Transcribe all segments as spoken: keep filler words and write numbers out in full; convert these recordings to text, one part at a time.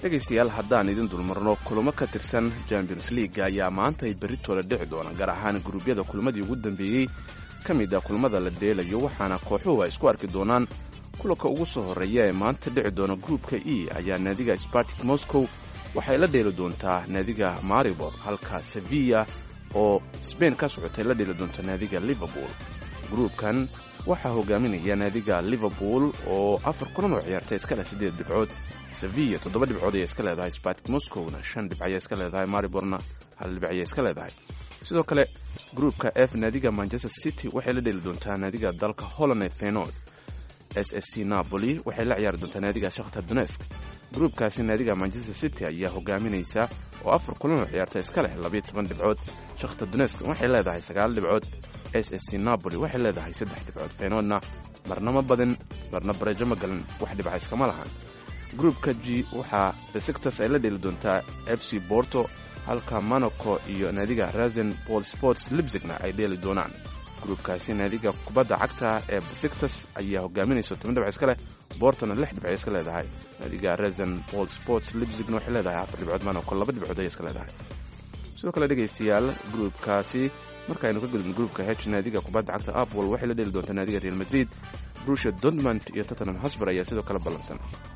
dhegaystayaal haddaan idin dulmarno kulamo ka tirsan Champions League ayaa maanta ay berrito la dhici doona gaar ahaan gruubyada kulamadii ugu dambeeyay ka mid ah kulamada la dheelayo waxaana kooxuhu ay isku arki doonaan kulanka ugu soo horeeya ee maanta dhici doona gruupka E ayaa naadiga Spartak Moscow waxay la dheeli doontaa naadiga Maribor halka Sevilla oo Spain ka socotay la dheeli doonta naadiga Liverpool. Gruupkan waxaa hogaaminaya naadiga Liverpool oo afar kulan oo ciyaartay iska leh siddeed dhibcood, Sevilla toddoba dhibcood ay iska leedahay, Spartak Moscowna shan dhibcood ay iska leedahay, Mariborna hal dhibcood ay iska leedahay. Sidoo kale gruupka F naadiga Manchester City waxay la dheeli doontaa naadiga dalka Holland ee Feyenoord. S S C Napoli waxay la ciyaari doontaa naadiga Shakhtar Donetsk. Gruupkaasi naadiga Manchester City ayaa hogaaminaysa oo afar kulan oo ciyaartay iska leh laba iyo toban dhibcood, Shakhtar Donetsk waxay leedahay sagaal dhibcood, S S C Napoli waxay leedahay saddex dhibcood, Feyenoordna marnama badan marna bareejo ma galan wax dhibco iskama lahan. Gruupka G waxaa Besiktas ay la dheeli doontaa F C Porto halka Monaco iyo naadiga Rasenball Sports Leipzigna ay dheeli doonaan. Gruupkaasi naadiga kubadda cagta ee Besiktas ayaa hogaaminaysa toban dhibcood iska leh, Portona lix dhibcood iska leedahay, naadiga Rasenball Sports Leipzigna waxay leedahay afar dhibcood, Monaco laba dhibcood ay iska leedahay. sidoo kale dhegaystayaal gruupkaasi markaaynu ka gudubno gruupka H naadiga kubadda cagta Apple waxay la dheeli doontaa naadiga Real Madrid, Borussia Dortmund iyo Tottenham Hotspur ayaa sidoo kale ballansan.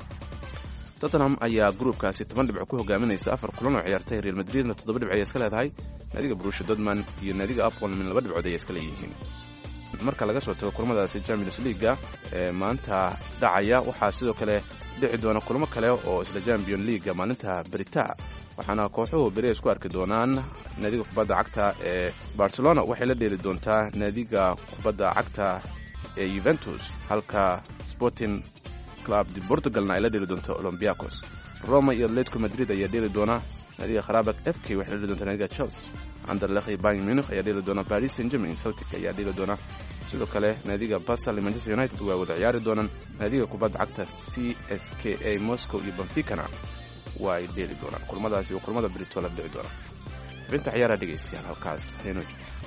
Tottenham ayaa gruupkaasi toban dhibcood ku hogaaminaysa afar kulan oo ciyaartay, Real Madridna toddoba dhibcood ay iska leedahay, naadiga Borussia Dortmund iyo naadiga Apple min laba dhibcood ay iska leeyihiin. marka laga soo tago kulamadaasi Champions League ee maanta dhacaya waxaa sidoo kale dhici doona kulamo kale oo isla Champions League maalinta Berita waxaana kooxuhu beri isku arki doonaan. naadiga kubadda cagta ee Barcelona waxay la dheeli doontaa naadiga kubadda cagta ee Juventus halka Sporting Club de Portugalna ay la dheeli doonto Olympiacos. Roma iyo Atletico Madrid ayaa dheeli doona, naadiga Qarabag F K waxay la dheeli doontaa naadiga Chelsea, Anderlecht iyo Bayern Munich ayaa dheeli doona, Paris Saint-Germain Celtic ayaa dheeli doona. sidoo kale naadiga Basel iyo Manchester United waa wada ciyaari doonaan, naadiga kubadda cagta C S K A Moscow iyo Benfica waa ay dheeli doonaan. kulmadaasi waa kulmada Berito la dhici doona. Inta ciyaaraha dhegeystayaal halkaas hayno joogto.